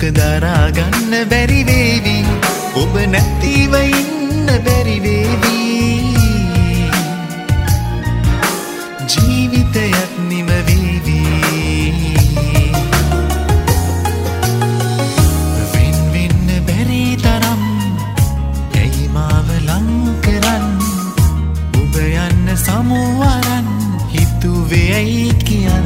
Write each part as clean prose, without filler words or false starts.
දුක දරා ගන්න බැරි වේවි ඔබ නැතිව ඉන්න බැරි වේවි ජීවිතයත් නිම වේවි වෙන් වෙන්න බැරි තරම් ඇයි මාව ලං කරන් ඔබ යන්න සමුවරන් හිතුවේ ඇයි කියන්න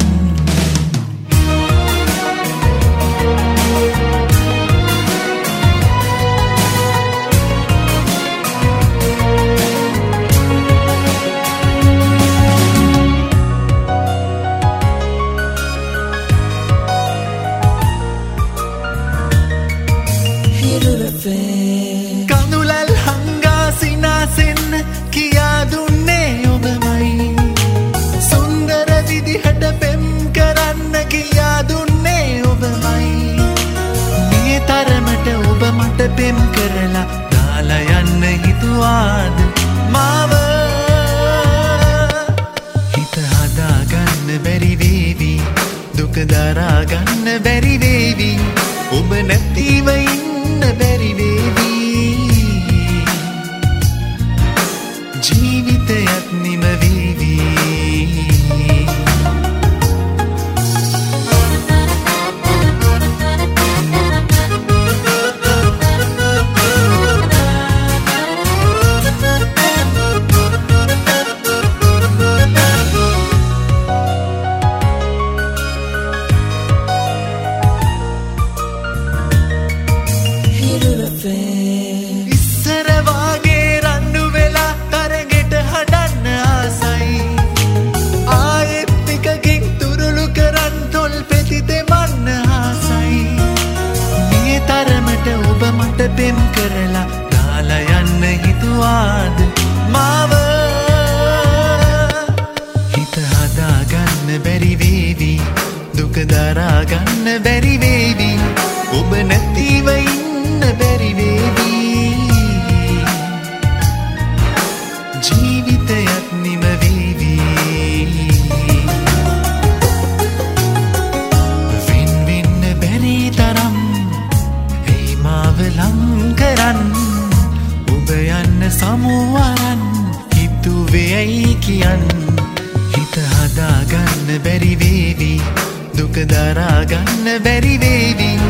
කඳුලල් හංගා සිනාසෙන්න කියා දුන්නේ ඔබමයි සුන්දර විදිහට පෙම් කරන්න කියා දුන්නේ ඔබමයි මේ තරමට ඔබ මට පෙම් කරලා දාලා යන්න හිතුවාද මාව හිත හදාගන්න බැරි වේවි දුක දරා ගන්න බැරි වේවි ඔබ නැතිව ඉන්න බැරි වේවි ජීවිතයත් නිම වේවි ඉස්සර වාගේ රණ්ඩු වෙලා තරගෙට හඩන්න ආසයි ආයෙත් ටිකකින් තුරුළු කරන් තොල් පෙති දෙමන්න ආසයි මේ තරමට ඔබ මට පෙම් කරලා දාලා යන්න හිතුවාද මාව හිත හදාගන්න බැරි වේවි දුක දරා ගන්න බැරි වේවි ඔබ නැතිව ඉන්න බැරි වේවි ජීවිතයත් නිම වේවි වෙන් වෙන්න බැරි තරම් ඇයි මාව ලං කරන් ඔබ යන්න සමුවරන් හිතුවේ ඇයි කියන්න හිත හදාගන්න බැරි වේවි දුක දරා ගන්න බැරි වේවි